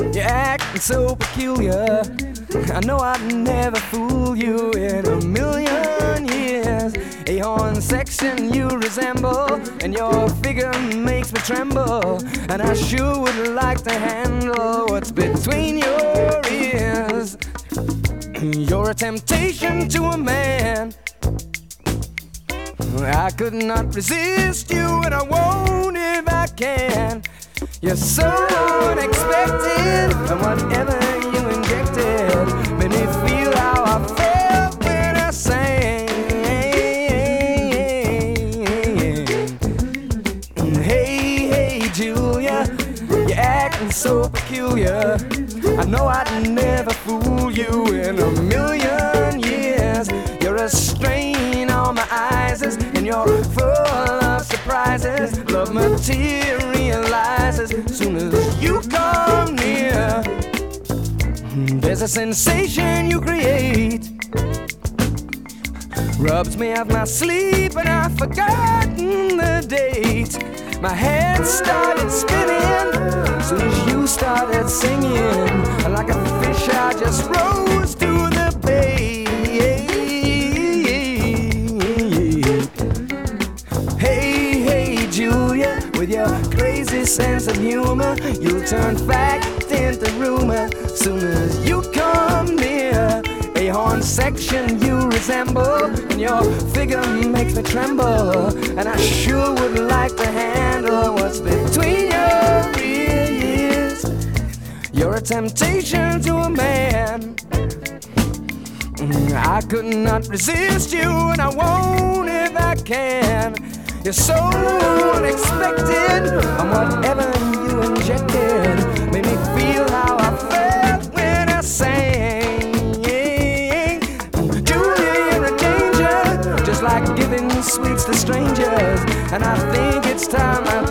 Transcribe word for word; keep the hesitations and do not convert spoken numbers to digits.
You're acting so peculiar. I know I'd never fool you in a million years. A horn section you resemble, and your figure makes me tremble. And I sure would like to handle what's between your ears. You're a temptation to a man. I could not resist you, and I won't if I can. You're so unexpected, and whatever you injected made me feel how I felt when I sang. Hey, hey, Julia, you're acting so peculiar. I know I'd never fool you in a million years. You're a strain on my eyes, and you're full of surprises. Love materializes as soon as you come near. There's a sensation you create, rubs me off my sleep, and I've forgotten the date. My head started spinning as soon as you started singing. Like a fish I just rose to the bait. Hey, hey, Julia, with your crazy sense of humor, you'll turn fact into rumor soon as you come near. A horn section you resemble, and your figure makes me tremble. And I sure would like to handle what's between your ears. You're a temptation to a man. I could not resist you, and I won't if I can. You're so unexpected, and whatever you injected made me feel how I felt when I sang. Julia, you're a danger, just like giving sweets to strangers. And I think it's time I